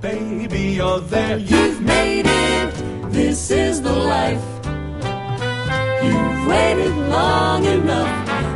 baby, you're there. You've made it, this is the life. You've waited long enough.